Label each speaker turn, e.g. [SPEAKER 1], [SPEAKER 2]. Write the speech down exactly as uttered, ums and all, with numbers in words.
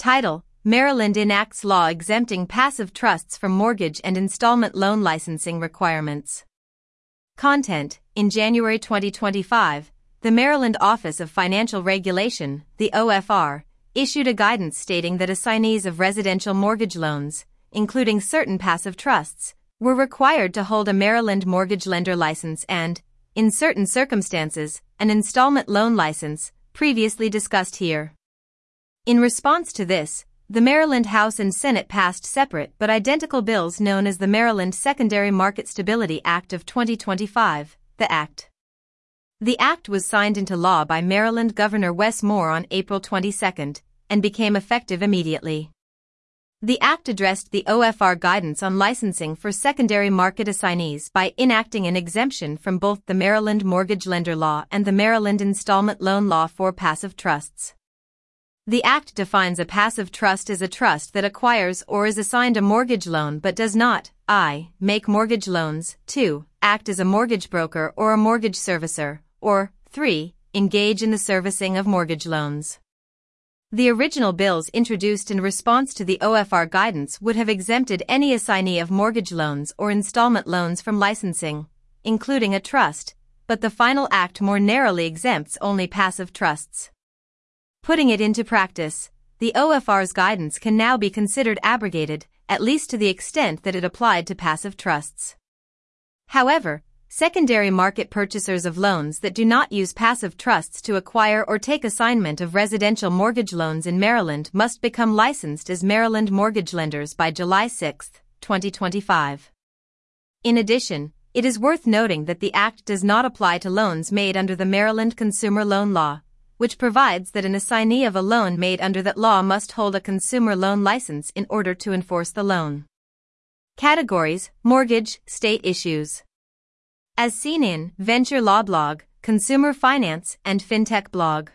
[SPEAKER 1] Title: Maryland enacts law exempting passive trusts from mortgage and installment loan licensing requirements. Content: In January twenty twenty-five, the Maryland Office of Financial Regulation, the O F R, issued a guidance stating that assignees of residential mortgage loans, including certain passive trusts, were required to hold a Maryland mortgage lender license and, in certain circumstances, an installment loan license, previously discussed here. In response to this, the Maryland House and Senate passed separate but identical bills known as the Maryland Secondary Market Stability Act of twenty twenty-five, the Act. The act was signed into law by Maryland Governor Wes Moore on April twenty-second and became effective immediately. The act addressed the O F R guidance on licensing for secondary market assignees by enacting an exemption from both the Maryland Mortgage Lender Law and the Maryland Installment Loan Law for passive trusts. The act defines a passive trust as a trust that acquires or is assigned a mortgage loan but does not, one make mortgage loans, two act as a mortgage broker or a mortgage servicer, or three engage in the servicing of mortgage loans. The original bills introduced in response to the O F R guidance would have exempted any assignee of mortgage loans or installment loans from licensing, including a trust, but the final act more narrowly exempts only passive trusts. Putting it into practice, the O F R's guidance can now be considered abrogated, at least to the extent that it applied to passive trusts. However, secondary market purchasers of loans that do not use passive trusts to acquire or take assignment of residential mortgage loans in Maryland must become licensed as Maryland mortgage lenders by July sixth, twenty twenty-five. In addition, it is worth noting that the Act does not apply to loans made under the Maryland Consumer Loan Law, which provides that an assignee of a loan made under that law must hold a consumer loan license in order to enforce the loan. Categories: Mortgage, State Issues. As seen in Venture Law Blog, Consumer Finance, and FinTech Blog.